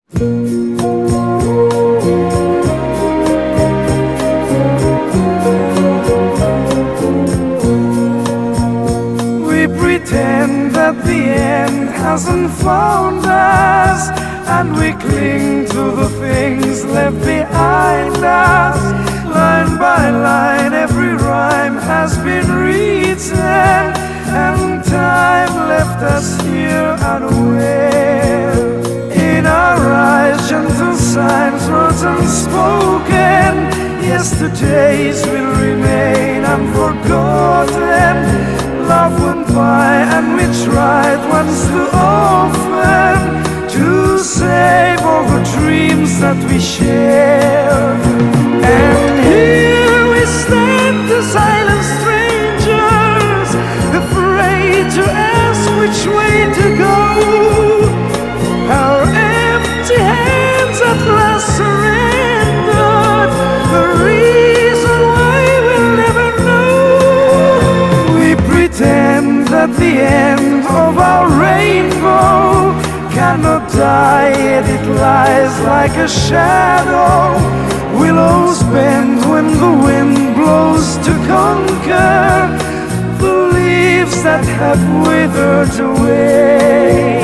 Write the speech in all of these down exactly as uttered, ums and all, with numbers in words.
We pretend that the end hasn't found us, and we cling to the things left behind us. Line by line, every rhyme has been written, and time left us here unaware. In our eyes, gentle signs, words unspoken. Yesterdays will remain unforgotten. Love went by and we tried once too often to save all the dreams that we shared. And here we stand, the silent strangers, afraid to ask which way to go. Our empty hands at last surrendered, the reason why we'll never know. We pretend that the end of our rainbow cannot die, yet it lies like a shadow. Willows bend when the wind blows to conquer the leaves that have withered away.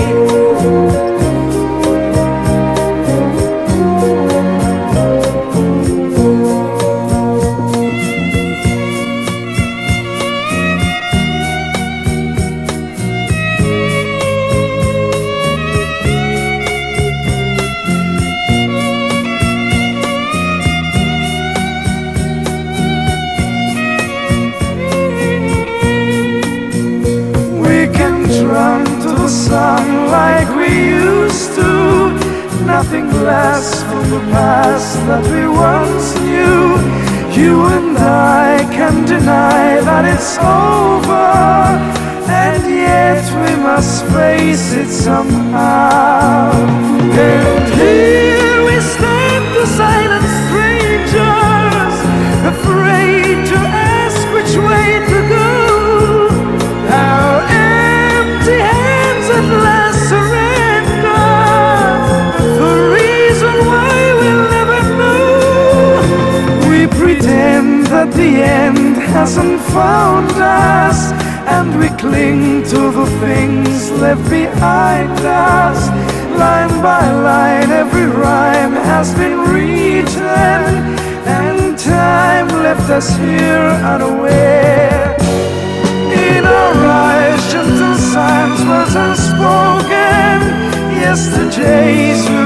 Run to the sun like we used to. Nothing lasts from the past that we once knew. You and I can't deny that it's over, and yet we must face it somehow. And here we stand, the silent strangers, afraid to ask which way to go. Our empty hands at last surrender, the reason why we'll never know. We pretend that the end hasn't found us, and we cling to the things left behind us. Line by line, every rhyme has been written, and time left us here unaware. In our eyes, gentle signs, words unspoken. Yesterday's